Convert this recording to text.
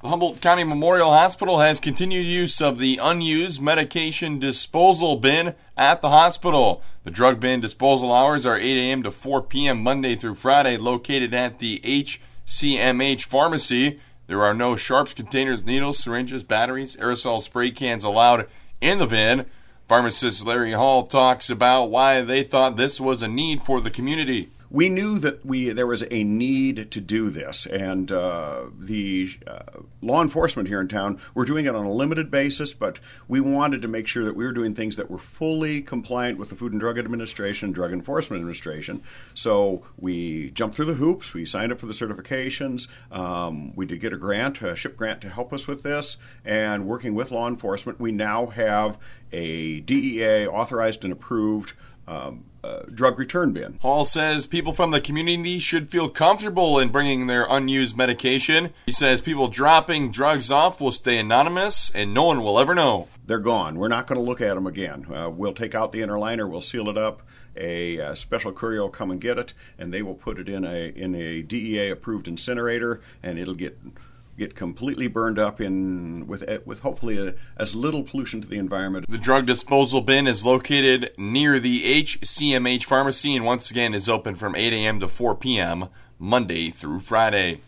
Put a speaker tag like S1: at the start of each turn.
S1: Humboldt County Memorial Hospital has continued use of the unused medication disposal bin at the hospital. The drug bin disposal hours are 8 a.m. to 4 p.m. Monday through Friday, located at the HCMH Pharmacy. There are no sharps, containers, needles, syringes, batteries, aerosol spray cans allowed in the bin. Pharmacist Larry Hall talks about why they thought this was a need for the community.
S2: We knew that there was a need to do this, and the law enforcement here in town were doing it on a limited basis, but we wanted to make sure that we were doing things that were fully compliant with the Food and Drug Administration and Drug Enforcement Administration. So we jumped through the hoops, we signed up for the certifications, we did get a grant, a SHIP grant to help us with this, and working with law enforcement, we now have a DEA authorized and approved drug return bin.
S1: Hall says people from the community should feel comfortable in bringing their unused medication. He says people dropping drugs off will stay anonymous and no one will ever know.
S2: They're gone. We're not going to look at them again. We'll take out the inner liner, we'll seal it up, a special courier will come and get it, and they will put it in a DEA-approved incinerator, and it'll get completely burned up with hopefully as little pollution to the environment.
S1: The drug disposal bin is located near the HCMH Pharmacy and once again is open from 8 a.m. to 4 p.m. Monday through Friday.